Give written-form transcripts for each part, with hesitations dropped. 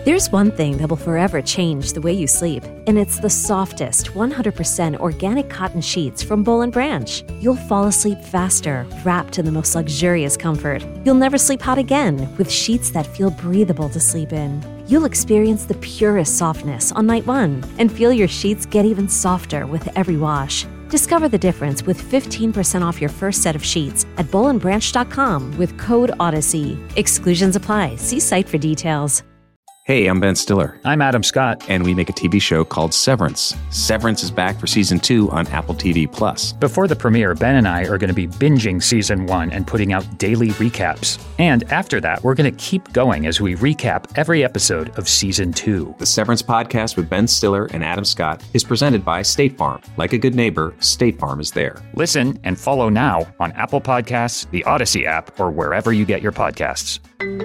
There's one thing that will forever change the way you sleep, and it's the softest, 100% organic cotton sheets from Boll & Branch. You'll fall asleep faster, wrapped in the most luxurious comfort. You'll never sleep hot again with sheets that feel breathable to sleep in. You'll experience the purest softness on night one and feel your sheets get even softer with every wash. Discover the difference with 15% off your first set of sheets at bollandbranch.com with code Odyssey. Exclusions apply. See site for details. Hey, I'm Ben Stiller. I'm Adam Scott. And we make a TV show called Severance. Severance is back for season 2 on Apple TV+. Before the premiere, Ben and I are going to be binging season 1 and putting out daily recaps. And after that, we're going to keep going as we recap every episode of season 2. The Severance podcast with Ben Stiller and Adam Scott is presented by State Farm. Like a good neighbor, State Farm is there. Listen and follow now on Apple Podcasts, the Odyssey app, or wherever you get your podcasts.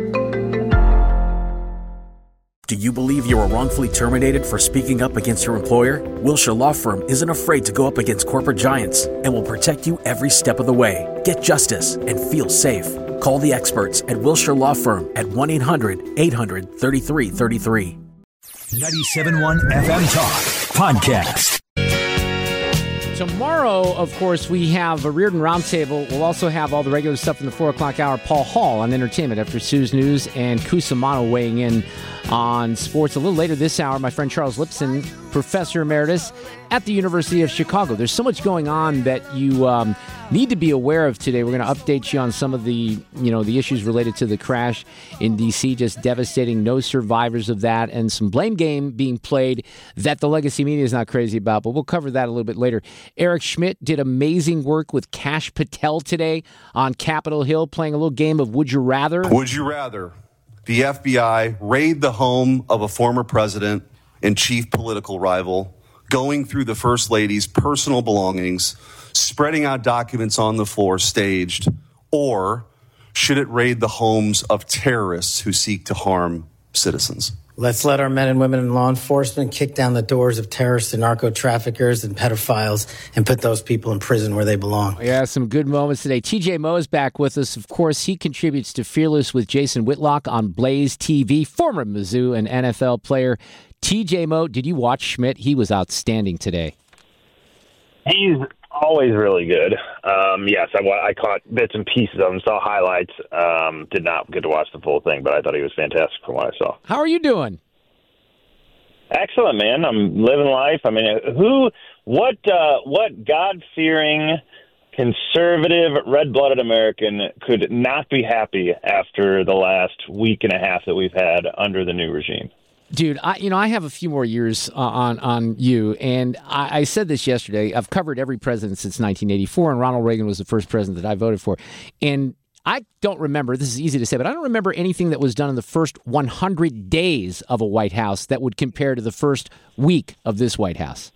Do you believe you were wrongfully terminated for speaking up against your employer? Wilshire Law Firm isn't afraid to go up against corporate giants and will protect you every step of the way. Get justice and feel safe. Call the experts at Wilshire Law Firm at 1-800-800-3333. 97.1 FM Talk Podcast. Tomorrow, of course, we have a Reardon Roundtable. We'll also have all the regular stuff in the 4 o'clock hour. Paul Hall on entertainment after Sue's News and Cusimano weighing in on sports. A little later this hour, my friend Charles Lipson, professor emeritus at the University of Chicago. There's so much going on that you need to be aware of today. We're going to update you on some of the issues related to the crash in D.C., just devastating, no survivors of that, and some blame game being played that the legacy media is not crazy about, but we'll cover that a little bit later. Eric Schmidt did amazing work with Kash Patel today on Capitol Hill, playing a little game of Would You Rather. Would you rather the FBI raid the home of a former president and chief political rival, going through the First Lady's personal belongings, spreading out documents on the floor staged, or should it raid the homes of terrorists who seek to harm citizens? Let's let our men and women in law enforcement kick down the doors of terrorists and narco-traffickers and pedophiles and put those people in prison where they belong. Yeah, some good moments today. TJ Moe is back with us. Of course, he contributes to Fearless with Jason Whitlock on Blaze TV, former Mizzou and NFL player. TJ Moe, did you watch Schmidt? He was outstanding today. He's always really good. Yes, I caught bits and pieces of him, saw highlights. Did not get to watch the full thing, but I thought he was fantastic from what I saw. How are you doing? Excellent, man. I'm living life. I mean, what God-fearing, conservative, red-blooded American could not be happy after the last week and a half that we've had under the new regime? Dude, I have a few more years on you, and I said this yesterday. I've covered every president since 1984, and Ronald Reagan was the first president that I voted for. And I don't remember, this is easy to say, but I don't remember anything that was done in the first 100 days of a White House that would compare to the first week of this White House.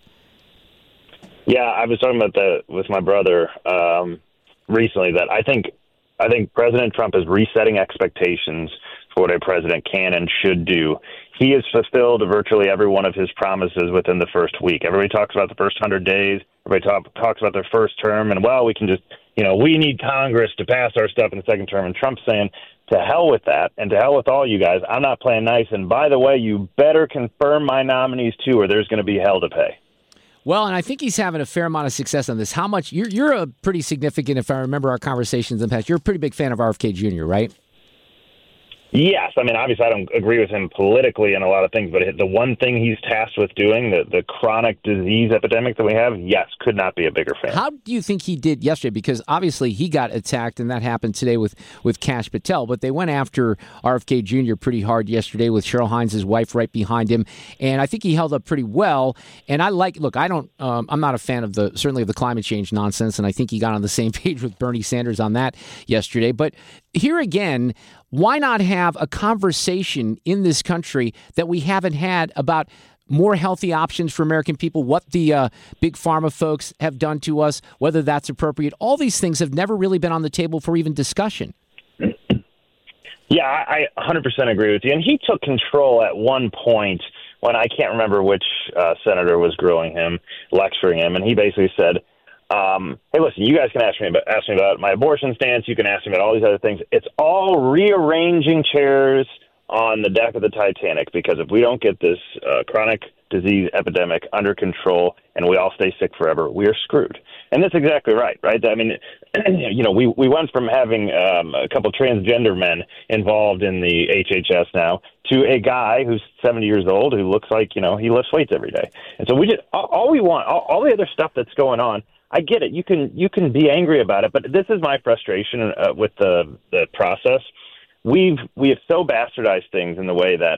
Yeah, I was talking about that with my brother recently, that I think President Trump is resetting expectations for what a president can and should do. He has fulfilled virtually every one of his promises within the first week. Everybody talks about the first 100 days. Everybody talks about their first term, and, we can just, we need Congress to pass our stuff in the second term. And Trump's saying, to hell with that, and to hell with all you guys. I'm not playing nice, and by the way, you better confirm my nominees too, or there's going to be hell to pay. Well, and I think he's having a fair amount of success on this. How much you're a pretty significant, if I remember our conversations in the past, you're a pretty big fan of RFK Jr., right? Yes. I mean, obviously, I don't agree with him politically in a lot of things, but the one thing he's tasked with doing, the chronic disease epidemic that we have, yes, could not be a bigger fan. How do you think he did yesterday? Because obviously he got attacked, and that happened today with Kash Patel, but they went after RFK Jr. pretty hard yesterday with Cheryl Hines' wife right behind him, and I think he held up pretty well. And I'm not a fan of certainly of the climate change nonsense, and I think he got on the same page with Bernie Sanders on that yesterday. But here again, why not have a conversation in this country that we haven't had about more healthy options for American people, what the big pharma folks have done to us, whether that's appropriate? All these things have never really been on the table for even discussion. Yeah, I 100% agree with you. And he took control at one point when I can't remember which senator was lecturing him, and he basically said, hey, listen, you guys can ask me about my abortion stance. You can ask me about all these other things. It's all rearranging chairs on the deck of the Titanic, because if we don't get this chronic disease epidemic under control and we all stay sick forever, we are screwed. And that's exactly right? I mean, we went from having a couple transgender men involved in the HHS now to a guy who's 70 years old who looks like, he lifts weights every day. And so we just, all we want, all the other stuff that's going on, I get it. You can be angry about it, but this is my frustration with the process. We have so bastardized things in the way that,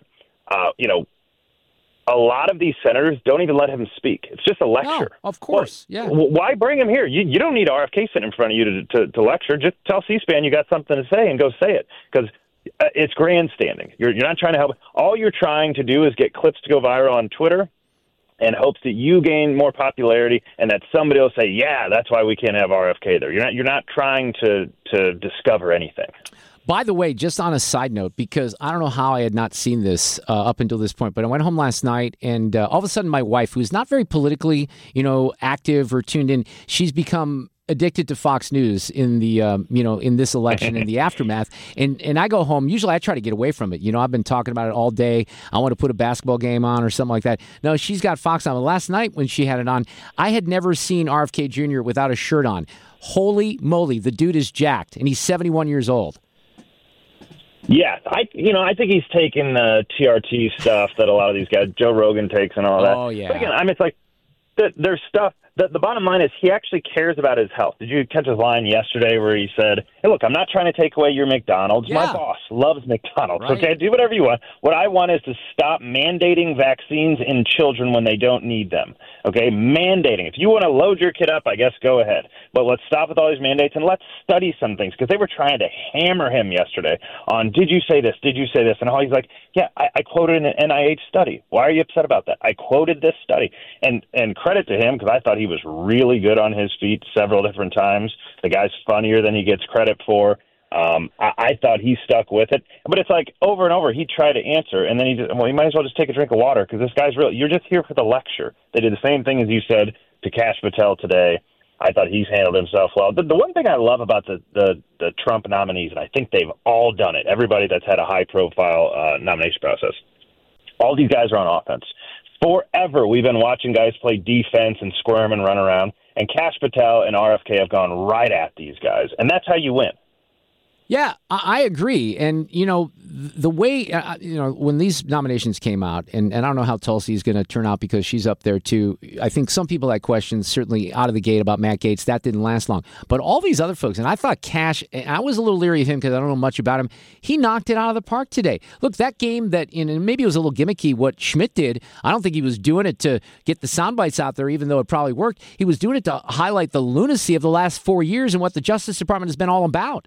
a lot of these senators don't even let him speak. It's just a lecture. No, of course, yeah. Why bring him here? You don't need RFK sitting in front of you to lecture. Just tell C-SPAN you got something to say and go say it, because it's grandstanding. You're not trying to help. All you're trying to do is get clips to go viral on Twitter and hopes that you gain more popularity and that somebody will say, yeah, that's why we can't have RFK there. You're not trying to discover anything. By the way, just on a side note, because I don't know how I had not seen this up until this point, but I went home last night and all of a sudden my wife, who's not very politically, active or tuned in, she's become addicted to Fox News in the, in this election and the aftermath. And I go home. Usually I try to get away from it. I've been talking about it all day. I want to put a basketball game on or something like that. No, she's got Fox on. Last night when she had it on, I had never seen RFK Jr. without a shirt on. Holy moly, the dude is jacked, and he's 71 years old. Yeah, I think he's taking the TRT stuff that a lot of these guys, Joe Rogan takes and all that. Oh, yeah. But again, it's like there's stuff. The bottom line is he actually cares about his health. Did you catch his line yesterday where he said, hey, look, I'm not trying to take away your McDonald's. Yeah. My boss loves McDonald's. Right. Okay, do whatever you want. What I want is to stop mandating vaccines in children when they don't need them. Okay, mandating. If you want to load your kid up, I guess go ahead. But let's stop with all these mandates and let's study some things, because they were trying to hammer him yesterday on, did you say this? Did you say this? And all he's like, yeah, I quoted an NIH study. Why are you upset about that? I quoted this study. And credit to him, because I thought he was really good on his feet several different times. The guy's funnier than he gets credit for. I thought he stuck with it. But it's like over and over he tried to answer, and then he might as well just take a drink of water, because this guy's real. You're just here for the lecture. They did the same thing as you said to Kash Patel today. I thought he's handled himself well. The one thing I love about the Trump nominees, and I think they've all done it, everybody that's had a high-profile nomination process, all these guys are on offense. Forever we've been watching guys play defense and squirm and run around, and Kash Patel and RFK have gone right at these guys, and that's how you win. Yeah, I agree. And, the way, when these nominations came out, and I don't know how Tulsi's going to turn out because she's up there too. I think some people had questions certainly out of the gate about Matt Gaetz. That didn't last long. But all these other folks, and I thought Kash, I was a little leery of him because I don't know much about him. He knocked it out of the park today. Look, that game and maybe it was a little gimmicky what Schmidt did. I don't think he was doing it to get the sound bites out there, even though it probably worked. He was doing it to highlight the lunacy of the last 4 years and what the Justice Department has been all about.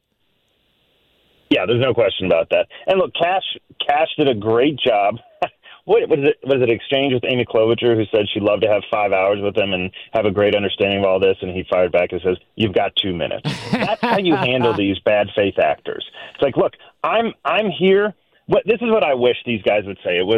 Yeah, there's no question about that. And look, Kash did a great job. Was it exchange with Amy Klobuchar, who said she'd love to have 5 hours with him and have a great understanding of all this, and he fired back and says, "You've got 2 minutes." That's how you handle these bad faith actors. It's like, look, I'm here. This is what I wish these guys would say. It was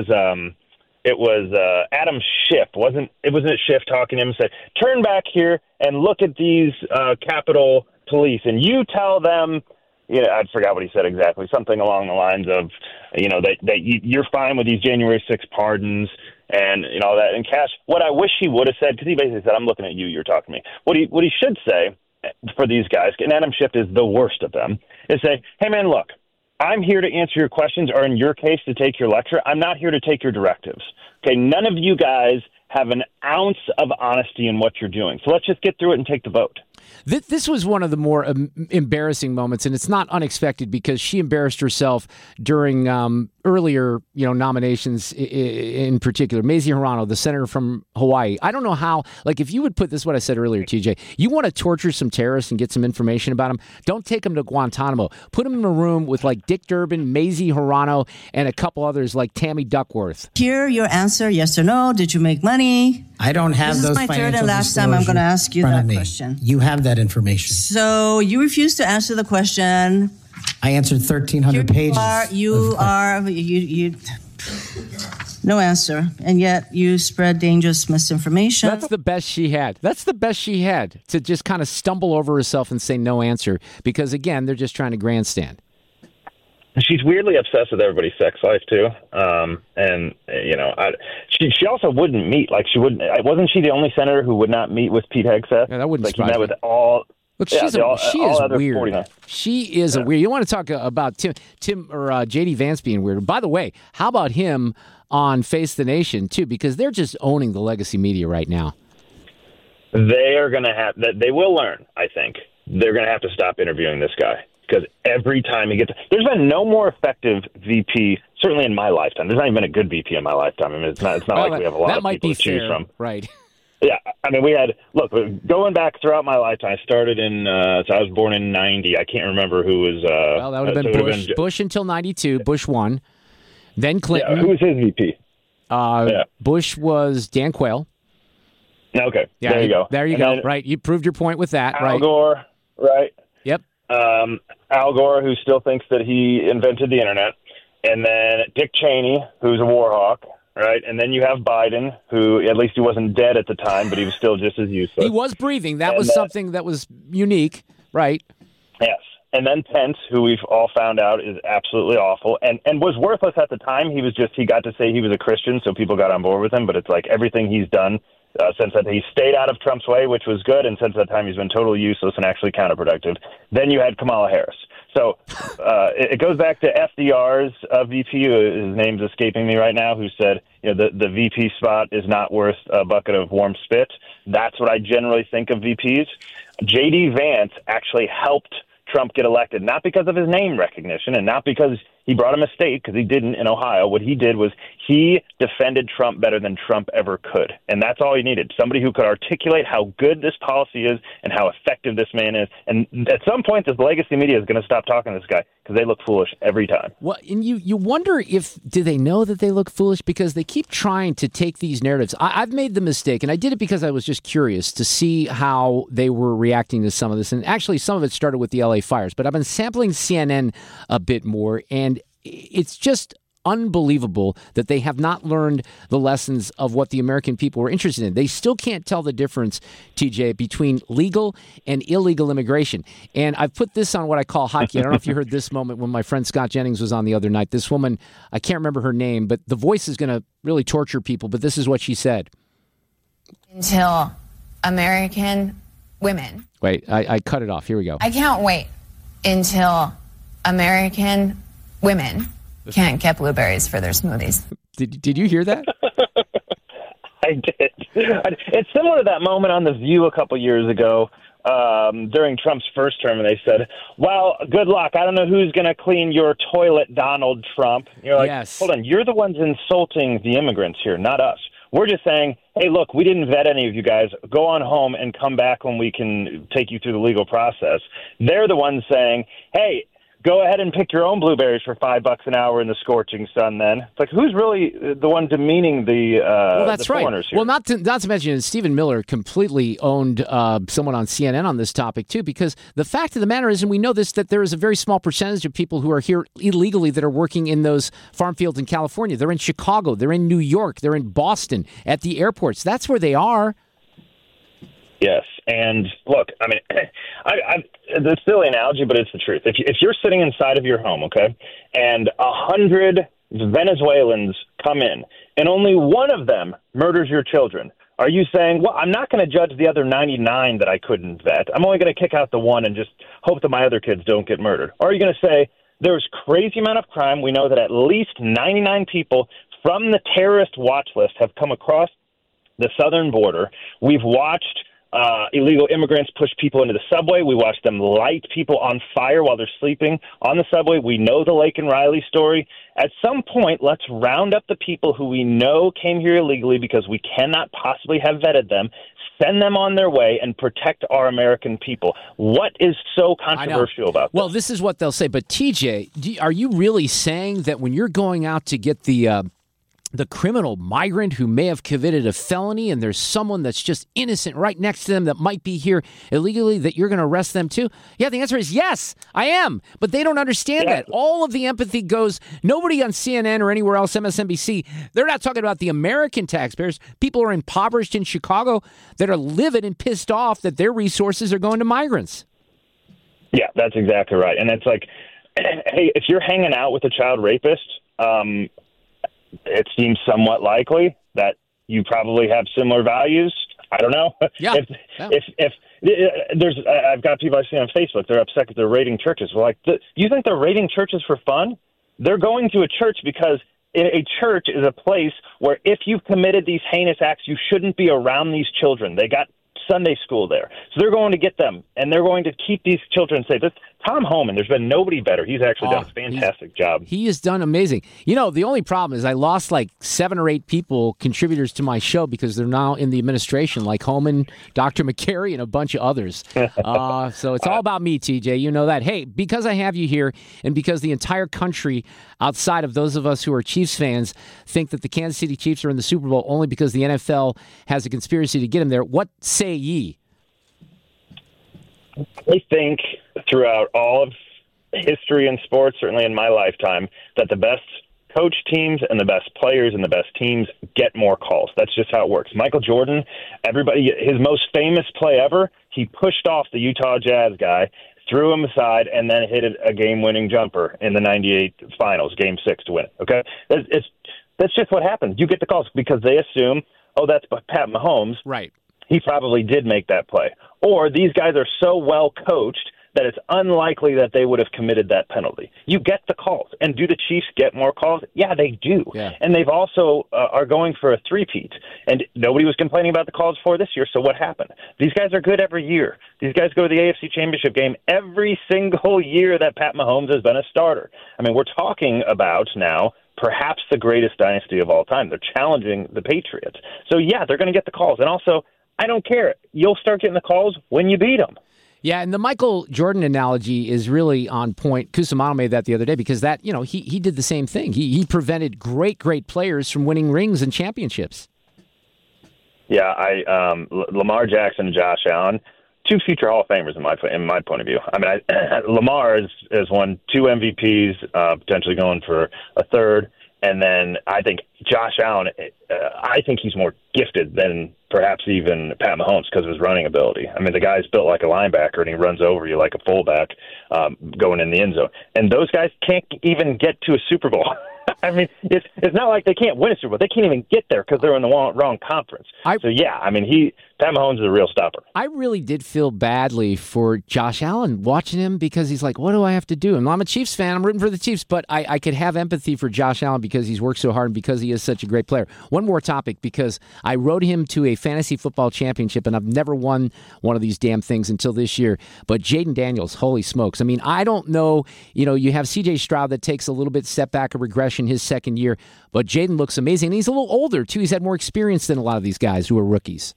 Adam Schiff, wasn't it Schiff talking to him and said, "Turn back here and look at these Capitol Police, and you tell them." I forgot what he said exactly. Something along the lines of, that you're fine with these January 6th pardons and all that. And Kash, what I wish he would have said, because he basically said, "I'm looking at you, you're talking to me." What he should say for these guys, and Adam Schiff is the worst of them, is say, "Hey man, look, I'm here to answer your questions, or in your case, to take your lecture. I'm not here to take your directives. Okay, none of you guys have an ounce of honesty in what you're doing. So let's just get through it and take the vote." This was one of the more embarrassing moments, and it's not unexpected because she embarrassed herself during earlier, nominations in particular. Mazie Hirono, the senator from Hawaii. I don't know how, if you would put this, what I said earlier, TJ, you want to torture some terrorists and get some information about them, don't take them to Guantanamo. Put them in a room with Dick Durbin, Mazie Hirono, and a couple others like Tammy Duckworth. Hear your answer, yes or no. Did you make money? I don't have those financial disclosures. This is my third and last time I'm going to ask you that question. You have that information. So you refuse to answer the question. I answered 1,300 pages. No answer. And yet you spread dangerous misinformation. That's the best she had. To just kind of stumble over herself and say no answer. Because, again, they're just trying to grandstand. She's weirdly obsessed with everybody's sex life too, she also wouldn't meet. Like wasn't she the only senator who would not meet with Pete Hegseth? Yeah, that wouldn't surprise me. He met with all. Look, she is weird. 49. She is a weird. You want to talk about Tim or JD Vance being weird? By the way, how about him on Face the Nation too? Because they're just owning the legacy media right now. They are going to have that. They will learn. I think they're going to have to stop interviewing this guy. Because every time he gets... There's been no more effective VP, certainly in my lifetime. There's not even been a good VP in my lifetime. I mean, it's not like we have a lot of people to choose from. Right. Yeah. I mean, we had... Look, going back throughout my lifetime, I started in... so I was born in 90. I can't remember who was... well, that would have been Bush. Bush until 92. Bush won. Then Clinton. Yeah, who was his VP? Bush was Dan Quayle. Okay. Yeah, there you go. There you go. Right. You proved your point with that. Al Gore. Right. Yep. Al Gore, who still thinks that he invented the internet, and then Dick Cheney, who's a war hawk, right? And then you have Biden, who at least he wasn't dead at the time, but he was still just as useless. He was breathing. That was something that was unique, right? Yes. And then Pence, who we've all found out is absolutely awful and was worthless at the time. He got to say he was a Christian, so people got on board with him, but it's like everything he's done since that, he stayed out of Trump's way, which was good, and since that time he's been totally useless and actually counterproductive. Then you had Kamala Harris. So it goes back to FDR's VP, his name's escaping me right now, who said, the VP spot is not worth a bucket of warm spit. That's what I generally think of VPs. J.D. Vance actually helped Trump get elected, not because of his name recognition and not because he brought him a state, because he didn't in Ohio. What he did was he defended Trump better than Trump ever could. And that's all he needed. Somebody who could articulate how good this policy is and how effective this man is. And at some point, this legacy media is going to stop talking to this guy because they look foolish every time. Well, and you wonder do they know that they look foolish? Because they keep trying to take these narratives. I've made the mistake, and I did it because I was just curious to see how they were reacting to some of this. And actually, some of it started with the LA fires. But I've been sampling CNN a bit more, and it's just unbelievable that they have not learned the lessons of what the American people were interested in. They still can't tell the difference, TJ, between legal and illegal immigration. And I've put this on what I call hotkey. I don't know if you heard this moment when my friend Scott Jennings was on the other night. This woman, I can't remember her name, but the voice is going to really torture people. But this is what she said. Until American women. Wait, I cut it off. Here we go. I can't wait until American women can't get blueberries for their smoothies. Did you hear that? I did. It's similar to that moment on The View a couple years ago during Trump's first term, and they said, well, good luck. I don't know who's going to clean your toilet, Donald Trump. You're like, yes. Hold on, you're the ones insulting the immigrants here, not us. We're just saying, hey, look, we didn't vet any of you guys. Go on home and come back when we can take you through the legal process. They're the ones saying, hey, go ahead and pick your own blueberries for $5 an hour in the scorching sun. Then it's like, who's really the one demeaning the foreigners here? Well, not to mention Stephen Miller completely owned someone on CNN on this topic too, because the fact of the matter is, and we know this, that there is a very small percentage of people who are here illegally that are working in those farm fields in California. They're in Chicago, they're in New York, they're in Boston at the airports. That's where they are. Yes, and look, I mean, it's a silly analogy, but it's the truth. If you're sitting inside of your home, okay, and 100 Venezuelans come in, and only one of them murders your children, are you saying, well, I'm not going to judge the other 99 that I couldn't vet. I'm only going to kick out the one and just hope that my other kids don't get murdered? Or are you going to say, there's crazy amount of crime. We know that at least 99 people from the terrorist watch list have come across the southern border. We've watched illegal immigrants push people into the subway. We watch them light people on fire while they're sleeping on the subway. We know the Laken Riley story. At some point, let's round up the people who we know came here illegally because we cannot possibly have vetted them, send them on their way, and protect our American people. What is so controversial about this? Well, this is what they'll say. But, TJ, are you really saying that when you're going out to get the criminal migrant who may have committed a felony and there's someone that's just innocent right next to them that might be here illegally, that you're going to arrest them too? Yeah, the answer is yes, I am. But they don't understand that. All of the empathy goes, nobody on CNN or anywhere else, MSNBC, they're not talking about the American taxpayers. People are impoverished in Chicago that are livid and pissed off that their resources are going to migrants. Yeah, that's exactly right. And it's like, hey, if you're hanging out with a child rapist, it seems somewhat likely that you probably have similar values. I don't know. Yeah. If there's, I've got people I see on Facebook. They're upset that they're raiding churches. Well, like, you think they're raiding churches for fun? They're going to a church because a church is a place where if you've committed these heinous acts, you shouldn't be around these children. They got Sunday school there. So they're going to get them, and they're going to keep these children safe. Tom Homan, there's been nobody better. He's actually done a fantastic job. He has done amazing. You know, the only problem is I lost like 7 or 8 contributors to my show because they're now in the administration, like Homan, Dr. McCary, and a bunch of others. So it's all about me, TJ. You know that. Hey, because I have you here and because the entire country outside of those of us who are Chiefs fans think that the Kansas City Chiefs are in the Super Bowl only because the NFL has a conspiracy to get them there, what say ye? I think throughout all of history in sports, certainly in my lifetime, that the best coach teams and the best players and the best teams get more calls. That's just how it works. Michael Jordan, his most famous play ever, he pushed off the Utah Jazz guy, threw him aside, and then hit a game-winning jumper in the 98 finals, Game 6 to win it. Okay? That's just what happens. You get the calls because they assume, oh, that's Pat Mahomes. Right. He probably did make that play. Or these guys are so well coached that it's unlikely that they would have committed that penalty. You get the calls. And do the Chiefs get more calls? Yeah, they do. Yeah. And they've also are going for a three-peat. And nobody was complaining about the calls for this year, so what happened? These guys are good every year. These guys go to the AFC Championship game every single year that Pat Mahomes has been a starter. I mean, we're talking about now perhaps the greatest dynasty of all time. They're challenging the Patriots. So, yeah, they're going to get the calls. And also, I don't care. You'll start getting the calls when you beat them. Yeah, and the Michael Jordan analogy is really on point. Cusimano made that the other day because that, he did the same thing. He prevented great players from winning rings and championships. Yeah, Lamar Jackson and Josh Allen, 2 future Hall of Famers in my point of view. I mean, Lamar has won 2 MVPs, potentially going for a third. And then I think Josh Allen, I think he's more gifted than perhaps even Pat Mahomes because of his running ability. I mean, the guy's built like a linebacker, and he runs over you like a fullback going in the end zone. And those guys can't even get to a Super Bowl. I mean, it's not like they can't win a Super Bowl. They can't even get there because they're in the wrong conference. Pat Mahomes is a real stopper. I really did feel badly for Josh Allen watching him because he's like, what do I have to do? And I'm a Chiefs fan. I'm rooting for the Chiefs, but I could have empathy for Josh Allen because he's worked so hard and because he is such a great player. One more topic, because I rode him to a fantasy football championship, and I've never won one of these damn things until this year. But Jaden Daniels, holy smokes. I mean, I don't know. You have C.J. Stroud that takes a little bit step back of regression his second year, but Jaden looks amazing. And he's a little older, too. He's had more experience than a lot of these guys who are rookies.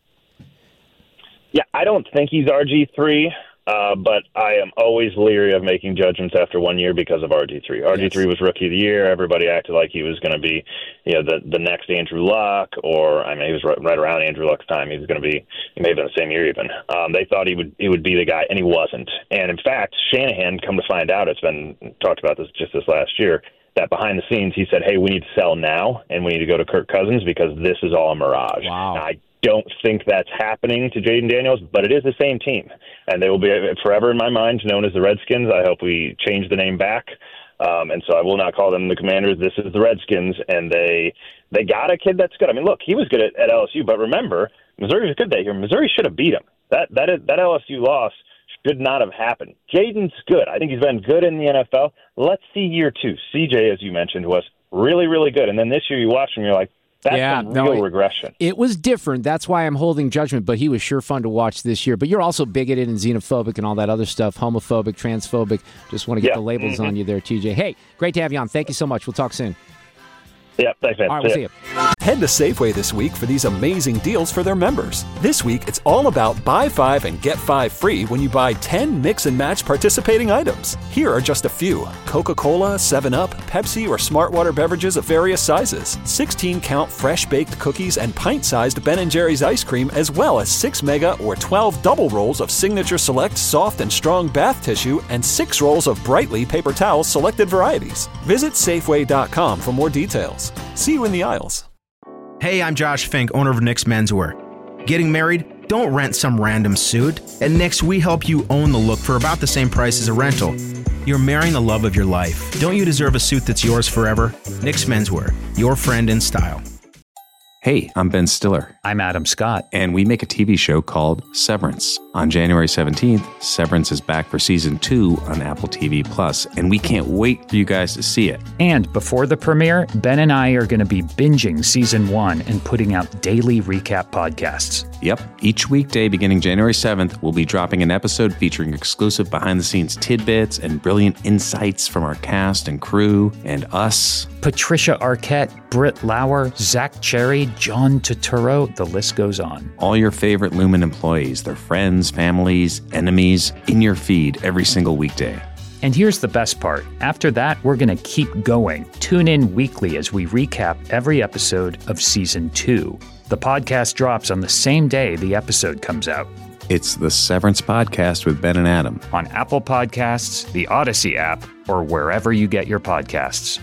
Yeah, I don't think he's RG3, but I am always leery of making judgments after 1 year because of RG3. RG3 was Rookie of the Year. Everybody acted like he was going to be, the next Andrew Luck, or he was right around Andrew Luck's time. He was going to be, he may have been the same year even. They thought he would be the guy, and he wasn't. And in fact, Shanahan, come to find out, it's been talked about this last year, that behind the scenes he said, hey, we need to sell now, and we need to go to Kirk Cousins because this is all a mirage. Wow. Now, I don't think that's happening to Jaden Daniels, but it is the same team, and they will be forever in my mind known as the Redskins. I hope we change the name back, and so I will not call them the Commanders. This is the Redskins, and they got a kid that's good. I mean, look, he was good at LSU, but remember, Missouri was good that year. Missouri should have beat him. That LSU loss should not have happened. Jaden's good. I think he's been good in the NFL. Let's see year 2. CJ, as you mentioned, was really, really good, and then this year you watch him, you're like, that's real regression. It was different. That's why I'm holding judgment, but he was sure fun to watch this year. But you're also bigoted and xenophobic and all that other stuff, homophobic, transphobic. Just want to get the labels on you there, TJ. Hey, great to have you on. Thank you so much. We'll talk soon. Yeah, thanks, man. All right, we'll see you. Head to Safeway this week for these amazing deals for their members. This week, it's all about buy 5 and get 5 free when you buy 10 mix and match participating items. Here are just a few: Coca-Cola, 7-Up, Pepsi, or Smartwater beverages of various sizes, 16-count fresh-baked cookies, and pint-sized Ben & Jerry's ice cream, as well as 6 mega or 12 double rolls of Signature Select soft and strong bath tissue and 6 rolls of Brightly paper towels selected varieties. Visit Safeway.com for more details. See you in the aisles. Hey, I'm Josh Fink, owner of Nick's Menswear. Getting married? Don't rent some random suit. At Nick's, we help you own the look for about the same price as a rental. You're marrying the love of your life. Don't you deserve a suit that's yours forever? Nick's Menswear, your friend in style. Hey, I'm Ben Stiller. I'm Adam Scott. And we make a TV show called Severance. On January 17th, Severance is back for season 2 on Apple TV+, and we can't wait for you guys to see it. And before the premiere, Ben and I are going to be binging season 1 and putting out daily recap podcasts. Yep. Each weekday beginning January 7th, we'll be dropping an episode featuring exclusive behind-the-scenes tidbits and brilliant insights from our cast and crew and us. Patricia Arquette, Britt Lauer, Zach Cherry, John Turturro, the list goes on. All your favorite Lumen employees, their friends, families, enemies, in your feed every single weekday. And here's the best part. After that, we're going to keep going. Tune in weekly as we recap every episode of Season 2. The podcast drops on the same day the episode comes out. It's the Severance Podcast with Ben and Adam. On Apple Podcasts, the Odyssey app, or wherever you get your podcasts.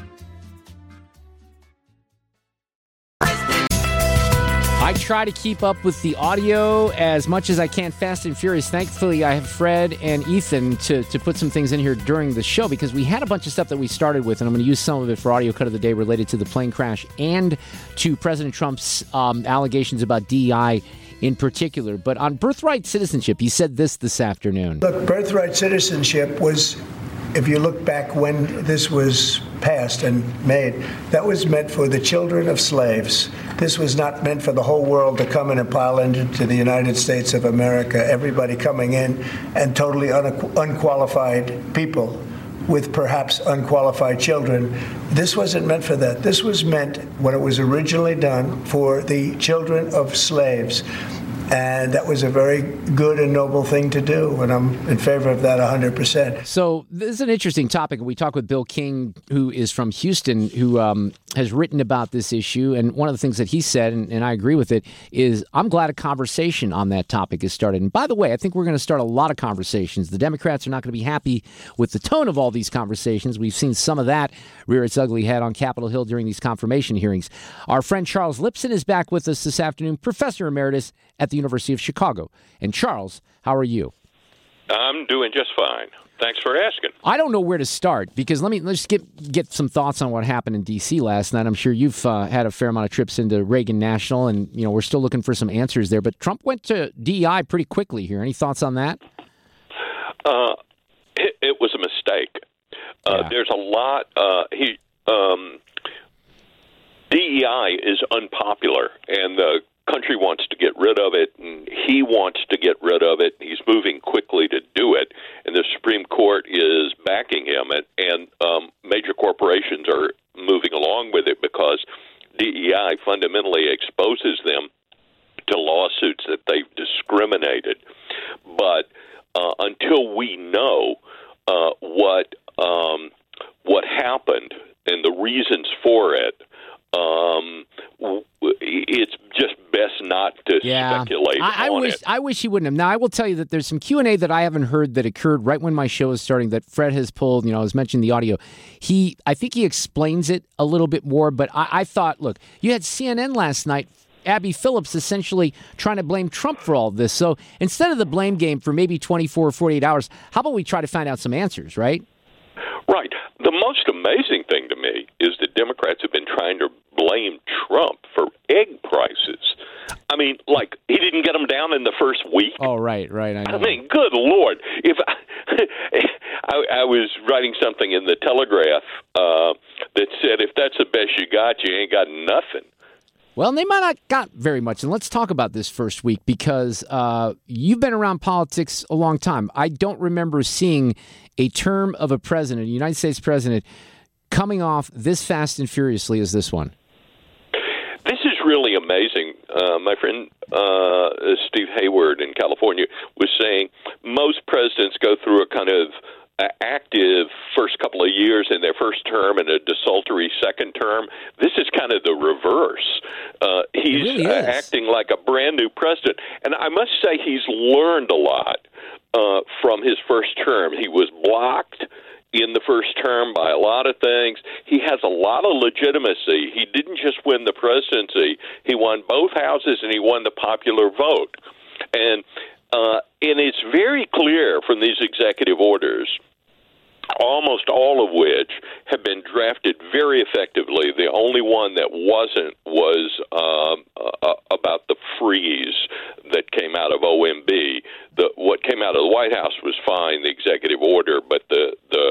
I try to keep up with the audio as much as I can, fast and furious. Thankfully, I have Fred and Ethan to put some things in here during the show because we had a bunch of stuff that we started with, and I'm going to use some of it for Audio Cut of the Day related to the plane crash and to President Trump's allegations about DEI in particular. But on birthright citizenship, he said this afternoon. Look, birthright citizenship was, if you look back when this was passed and made, that was meant for the children of slaves. This was not meant for the whole world to come in and pile into the United States of America, everybody coming in and totally unqualified people with perhaps unqualified children. This wasn't meant for that. This was meant, when it was originally done, for the children of slaves. And that was a very good and noble thing to do, and I'm in favor of that 100%. So this is an interesting topic. We talked with Bill King, who is from Houston, who has written about this issue. And one of the things that he said, and I agree with it, is I'm glad a conversation on that topic is started. And by the way, I think we're going to start a lot of conversations. The Democrats are not going to be happy with the tone of all these conversations. We've seen some of that rear its ugly head on Capitol Hill during these confirmation hearings. Our friend Charles Lipson is back with us this afternoon, Professor Emeritus at the University of Chicago. And Charles, how are you? I'm doing just fine. Thanks for asking. I don't know where to start because let's get some thoughts on what happened in D.C. last night. I'm sure you've had a fair amount of trips into Reagan National, and we're still looking for some answers there. But Trump went to DEI pretty quickly here. Any thoughts on that? It was a mistake. There's a lot. DEI is unpopular, and the country wants to get rid of it, and he wants to get rid of it. He's moving quickly to do it, and the Supreme Court is backing him, and major corporations are moving along with it because DEI fundamentally exposes them to lawsuits that they've discriminated. But until we know what happened and the reasons for it, it's just best not to speculate on it. I wish he wouldn't have. Now, I will tell you that there's some Q&A that I haven't heard that occurred right when my show is starting that Fred has pulled. I was mentioning the audio. I think he explains it a little bit more, but I thought, look, you had CNN last night, Abby Phillips essentially trying to blame Trump for all this. So instead of the blame game for maybe 24 or 48 hours, how about we try to find out some answers, right? Right. The most amazing thing to me is that Democrats have been trying to blame Trump for egg prices. I mean, like, he didn't get them down in the first week. Oh, right. I mean, good Lord. If I was writing something in the Telegraph that said, if that's the best you got, you ain't got nothing. Well, they might not got very much. And let's talk about this first week because you've been around politics a long time. I don't remember seeing a term of a president, a United States president, coming off this fast and furiously as this one. This is really amazing. My friend Steve Hayward in California was saying most presidents go through a kind of active first couple of years in their first term and a desultory second term. This is kind of the reverse. He's really acting like a brand new president. And I must say he's learned a lot from his first term. He was blocked in the first term by a lot of things. He has a lot of legitimacy. He didn't just win the presidency. He won both houses and he won the popular vote. And it's very clear from these executive orders almost all of which have been drafted very effectively. The only one that wasn't was about the freeze that came out of OMB. What came out of the White House was fine, the executive order, but the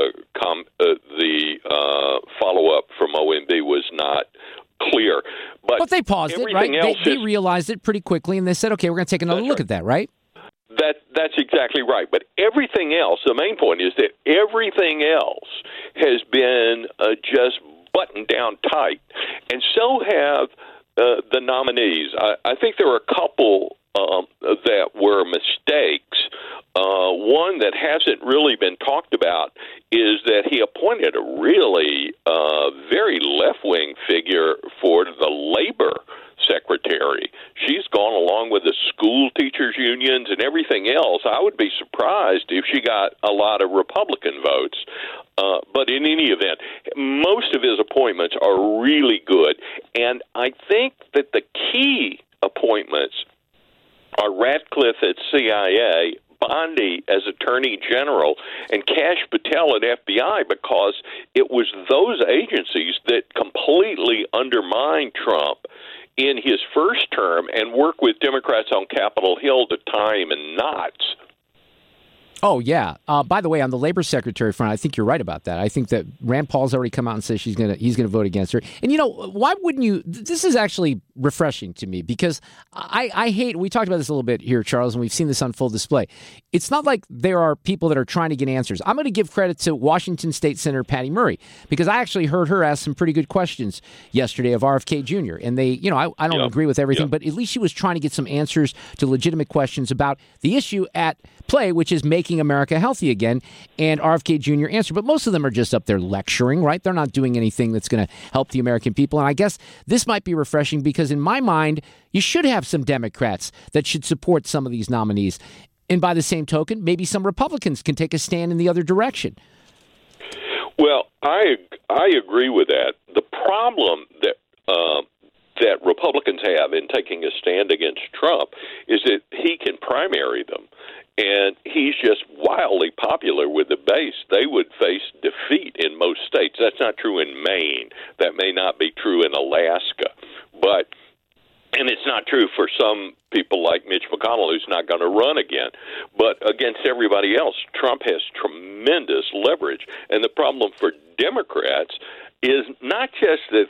follow-up from OMB was not clear. But they paused it, right? They realized it pretty quickly, and they said, okay, we're going to take another look at that, right? That's exactly right. But everything else, the main point is that everything else has been just buttoned down tight, and so have the nominees. I think there were a couple that were mistakes. One that hasn't really been talked about is that he appointed a really very left-wing figure for the labor secretary. She's gone along with the school teachers unions and everything else. I would be surprised if she got a lot of Republican votes. But in any event, most of his appointments are really good. And I think that the key appointments are Ratcliffe at CIA, Bondi as Attorney General, and Kash Patel at FBI, because it was those agencies that completely undermined Trump in his first term and worked with Democrats on Capitol Hill to tie him in knots. Oh, yeah. By the way, on the labor secretary front, I think you're right about that. I think that Rand Paul's already come out and said he's going to vote against her. And, you know, why wouldn't you? This is actually refreshing to me because I hate, we talked about this a little bit here, Charles, and we've seen this on full display. It's not like there are people that are trying to get answers. I'm going to give credit to Washington State Senator Patty Murray because I actually heard her ask some pretty good questions yesterday of RFK Jr. And they, you know, I don't agree with everything, but at least she was trying to get some answers to legitimate questions about the issue at play, which is making America healthy again. And RFK Jr. answered, but most of them are just up there lecturing, right? They're not doing anything that's going to help the American people. And I guess this might be refreshing because in my mind, you should have some Democrats that should support some of these nominees. And by the same token, maybe some Republicans can take a stand in the other direction. Well, I agree with that. The problem that Republicans have in taking a stand against Trump is that he can primary them. And he's just wildly popular with the base. They would face defeat in most states. That's not true in Maine. That may not be true in Alaska. And it's not true for some people like Mitch McConnell, who's not going to run again. But against everybody else, Trump has tremendous leverage. And the problem for Democrats is not just that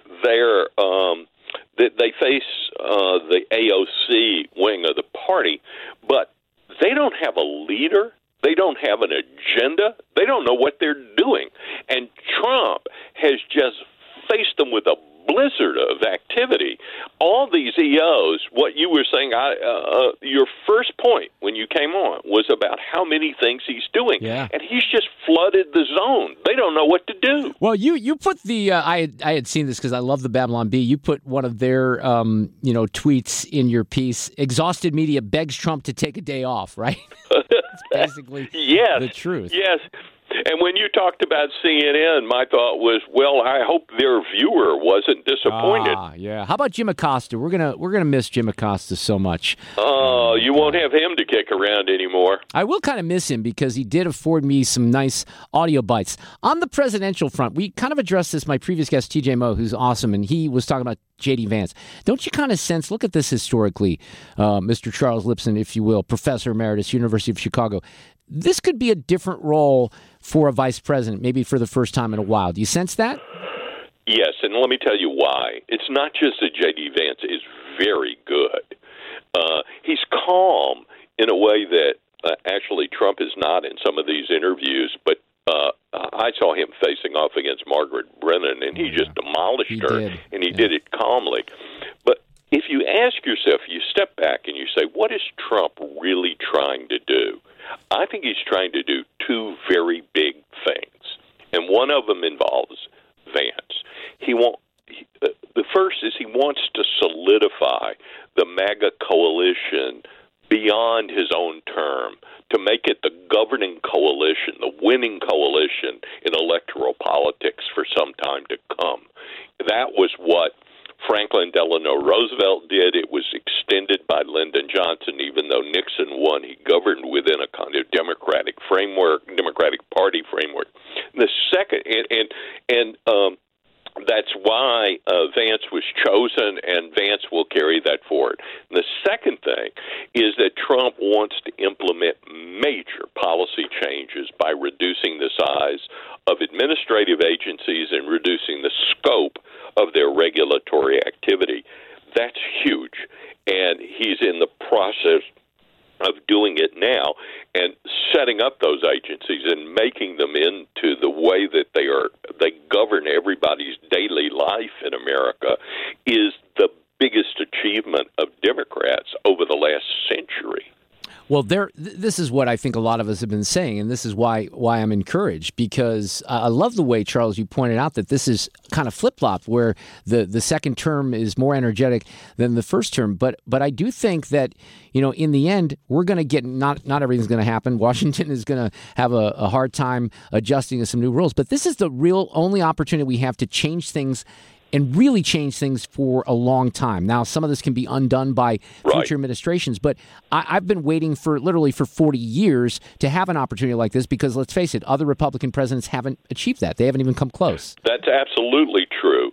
that they face the AOC wing of the party, but they don't have a leader. They don't have an agenda. They don't know what they're doing. And Trump has just faced them with a blizzard of activity. All these EOs, what you were saying, your first point when you came on was about how many things he's doing. Yeah. And he's just flooded the zone. They don't know what to do. Well, you put the I had seen this because I love the Babylon Bee. You put one of their tweets in your piece. Exhausted media begs Trump to take a day off, right? It's basically the truth. Yes. And when you talked about CNN, my thought was, well, I hope their viewer wasn't disappointed. Yeah. How about Jim Acosta? We're gonna miss Jim Acosta so much. Oh, you won't have him to kick around anymore. I will kind of miss him because he did afford me some nice audio bites. On the presidential front, we kind of addressed this. My previous guest, TJ Moe, who's awesome, and he was talking about J.D. Vance. Don't you kind of sense, look at this historically, Mr. Charles Lipson, if you will, Professor Emeritus, University of Chicago. This could be a different role for a vice president, maybe for the first time in a while. Do you sense that? Yes, and let me tell you why. It's not just that J.D. Vance is very good. He's calm in a way that actually Trump is not in some of these interviews, but I saw him facing off against Margaret Brennan, and he just demolished her, and he did it calmly. But if you ask yourself, you step back and you say, what is Trump really trying to do? I think he's trying to do two very big things, and one of them involves Vance. The first is he wants to solidify the MAGA coalition beyond his own term, to make it the governing coalition, the winning coalition in electoral politics for some time to come. That was what Franklin Delano Roosevelt did. It was extended by Lyndon Johnson. Even though Nixon won, he governed within a kind of Democratic framework, Democratic Party framework. The second, and that's why Vance was chosen, and Vance will carry that forward. And the second thing is that Trump wants to implement major policy changes by reducing the size of administrative agencies and reducing the scope of their regulatory activity. That's huge, and he's in the process of doing it now and setting up those agencies and making them into the way that they govern everybody's daily life in America is the biggest achievement of Democrats over the last century. Well, this is what I think a lot of us have been saying, and this is why I'm encouraged, because I love the way, Charles, you pointed out that this is kind of flip-flopped, where the second term is more energetic than the first term. But I do think that, in the end, we're going to get not everything's going to happen. Washington is going to have a hard time adjusting to some new rules. But this is the real only opportunity we have to change things and really change things for a long time. Now, some of this can be undone by future administrations, but I've been waiting for 40 years to have an opportunity like this because, let's face it, other Republican presidents haven't achieved that. They haven't even come close. That's absolutely true.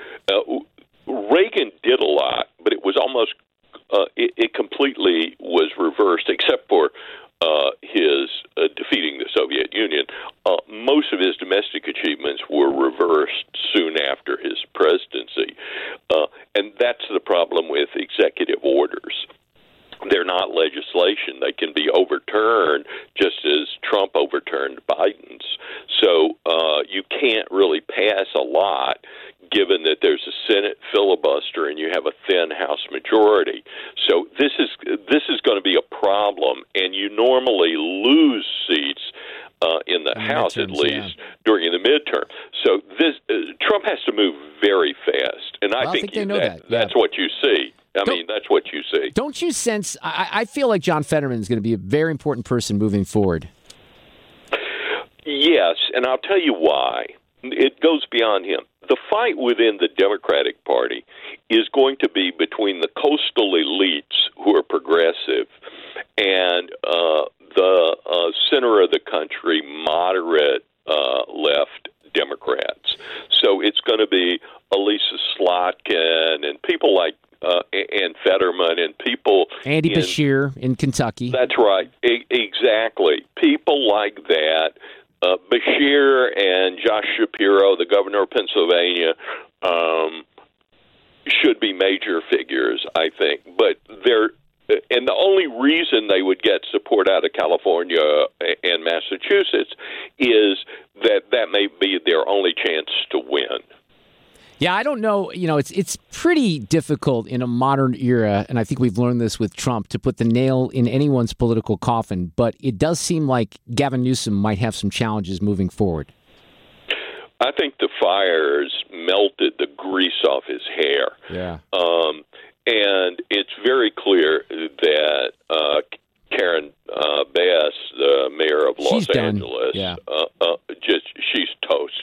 Reagan did a lot, but it was almost it completely was reversed, except for his defeating the Soviet Union. Most of his domestic achievements were reversed soon after his presidency. And that's the problem with executive orders. They're not legislation. They can be overturned just as Trump overturned Biden's. So you can't really pass a lot given that there's a Senate filibuster and you have a thin House majority. So this is going to be a problem, and you normally lose seats in the House, at least, during the midterm. So Trump has to move very fast, and I think they know that's what you see. That's what you see. Don't you sense, I feel like John Fetterman is going to be a very important person moving forward. Yes, and I'll tell you why. It goes beyond him. The fight within the Democratic Party is going to be between the coastal elites who are progressive and the center of the country, moderate left Democrats. So it's going to be Elisa Slotkin and people like and Fetterman and people... Andy Beshear in Kentucky. That's right. Exactly. People like that. Beshear and Josh Shapiro, the governor of Pennsylvania, should be major figures, I think. But and the only reason they would get support out of California and Massachusetts is that may be their only chance to win. Yeah, I don't know. It's pretty difficult in a modern era, and I think we've learned this with Trump, to put the nail in anyone's political coffin. But it does seem like Gavin Newsom might have some challenges moving forward. I think the fires melted the grease off his hair. Yeah. And it's very clear that Karen Bass, the mayor of Los Angeles, she's toast.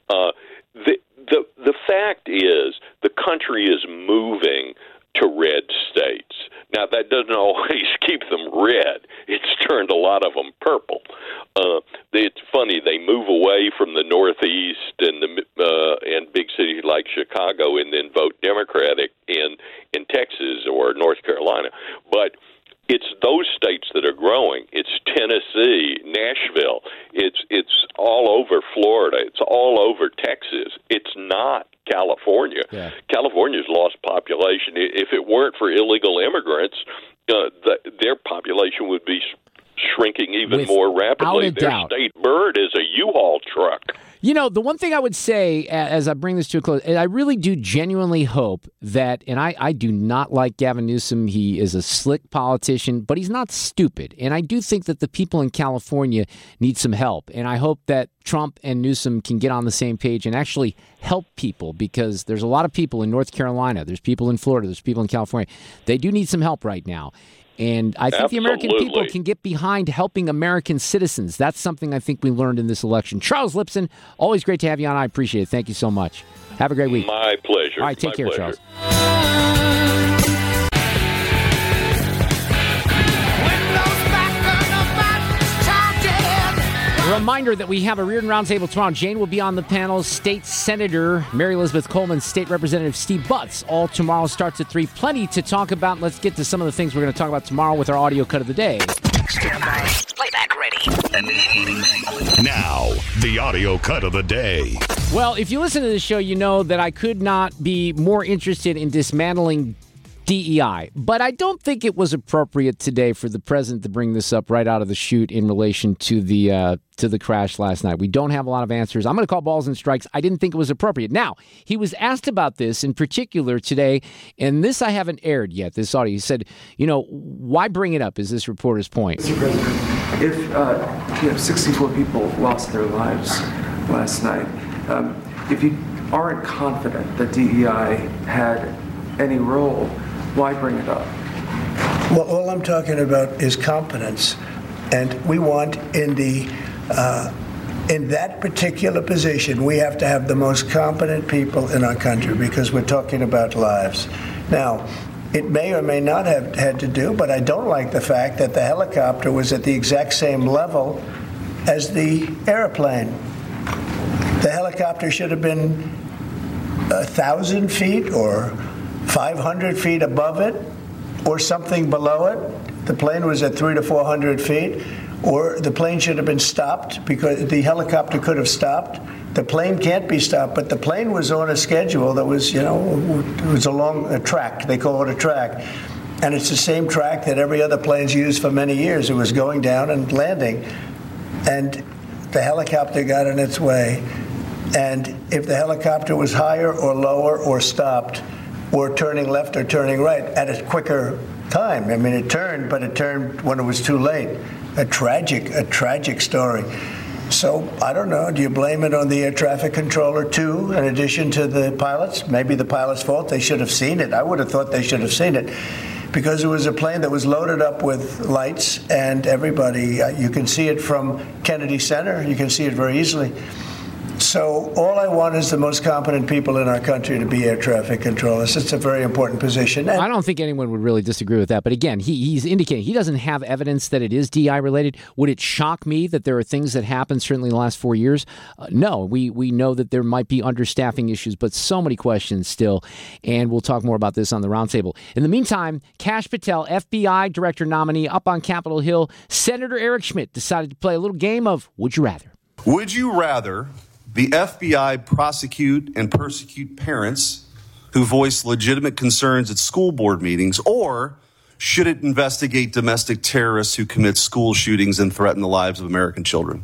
The fact is the country is moving to red states. Now, that doesn't always keep them red. It's turned a lot of them purple. It's funny, they move away from the Northeast and big cities like Chicago and then vote Democratic in Texas or North Carolina. But it's those states that are growing. It's Tennessee, Nashville. It's all over Florida. It's all over Texas. It's not California. Yeah. California's lost population. If it weren't for illegal immigrants, their population would be shrinking even more rapidly. Their state bird is a U-Haul truck. The one thing I would say as I bring this to a close, and I really do genuinely hope that, and I do not like Gavin Newsom. He is a slick politician, but he's not stupid. And I do think that the people in California need some help. And I hope that Trump and Newsom can get on the same page and actually help people, because there's a lot of people in North Carolina. There's people in Florida. There's people in California. They do need some help right now. And I think the American people can get behind helping American citizens. That's something I think we learned in this election. Charles Lipson, always great to have you on. I appreciate it. Thank you so much. Have a great week. My pleasure. All right, take care, Charles. reminder that we have a Reardon Roundtable tomorrow. Jane will be on the panel. State Senator Mary Elizabeth Coleman, State Representative Steve Butts. All tomorrow starts at 3. Plenty to talk about. Let's get to some of the things we're going to talk about tomorrow with our audio cut of the day. Stand by. Playback ready. Now, the audio cut of the day. Well, if you listen to this show, you know that I could not be more interested in dismantling DEI. But I don't think it was appropriate today for the president to bring this up right out of the chute in relation to the crash last night. We don't have a lot of answers. I'm going to call balls and strikes. I didn't think it was appropriate. Now, he was asked about this in particular today, and this I haven't aired yet, this audio. He said, why bring it up, is this reporter's point. Mr. President, if 64 people lost their lives last night, if you aren't confident that DEI had any role, why bring it up? Well, all I'm talking about is competence, and we want in that particular position, we have to have the most competent people in our country because we're talking about lives. Now, it may or may not have had to do, but I don't like the fact that the helicopter was at the exact same level as the airplane. The helicopter should have been 1,000 feet or 500 feet above it or something below it. The plane was at 300 to 400 feet, or the plane should have been stopped because the helicopter could have stopped. The plane can't be stopped, but the plane was on a schedule that was, it was along a track. They call it a track. And it's the same track that every other plane's used for many years. It was going down and landing. And the helicopter got in its way. And if the helicopter was higher or lower or stopped, or turning left or turning right at a quicker time. I mean, it turned, but it turned when it was too late. A tragic story. So, I don't know, do you blame it on the air traffic controller too, in addition to the pilots? Maybe the pilot's fault, they should have seen it. I would have thought they should have seen it. Because it was a plane that was loaded up with lights and everybody, you can see it from Kennedy Center, you can see it very easily. So all I want is the most competent people in our country to be air traffic controllers. It's a very important position. I don't think anyone would really disagree with that. But again, he's indicating he doesn't have evidence that it is DI related. Would it shock me that there are things that happened certainly in the last 4 years? No, we know that there might be understaffing issues, but so many questions still. And we'll talk more about this on the roundtable. In the meantime, Kash Patel, FBI director nominee up on Capitol Hill, Senator Eric Schmidt decided to play a little game of Would You Rather? Would you rather the FBI prosecute and persecute parents who voice legitimate concerns at school board meetings, or should it investigate domestic terrorists who commit school shootings and threaten the lives of American children?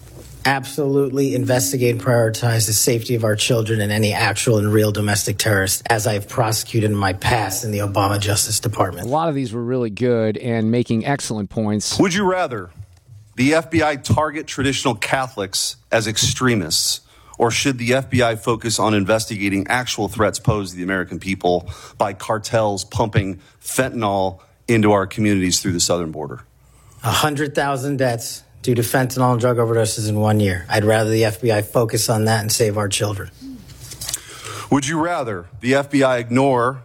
Absolutely investigate and prioritize the safety of our children and any actual and real domestic terrorists, as I've prosecuted in my past in the Obama Justice Department. A lot of these were really good and making excellent points. Would you rather the FBI target traditional Catholics as extremists, or should the FBI focus on investigating actual threats posed to the American people by cartels pumping fentanyl into our communities through the southern border? 100,000 deaths due to fentanyl and drug overdoses in 1 year. I'd rather the FBI focus on that and save our children. Would you rather the FBI ignore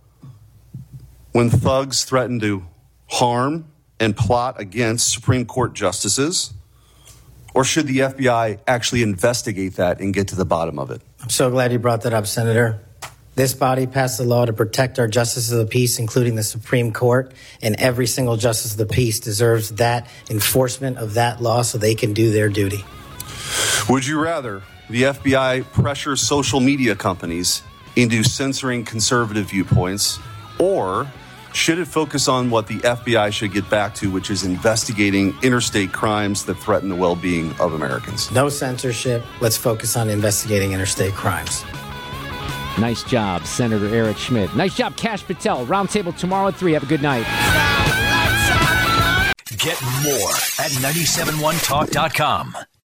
when thugs threaten to harm and plot against Supreme Court justices? Or should the FBI actually investigate that and get to the bottom of it? I'm so glad you brought that up, Senator. This body passed a law to protect our justices of the peace, including the Supreme Court, and every single justice of the peace deserves that enforcement of that law so they can do their duty. Would you rather the FBI pressure social media companies into censoring conservative viewpoints, or should it focus on what the FBI should get back to, which is investigating interstate crimes that threaten the well-being of Americans? No censorship. Let's focus on investigating interstate crimes. Nice job, Senator Eric Schmidt. Nice job, Kash Patel. Roundtable tomorrow at 3. Have a good night. Get more at 971talk.com.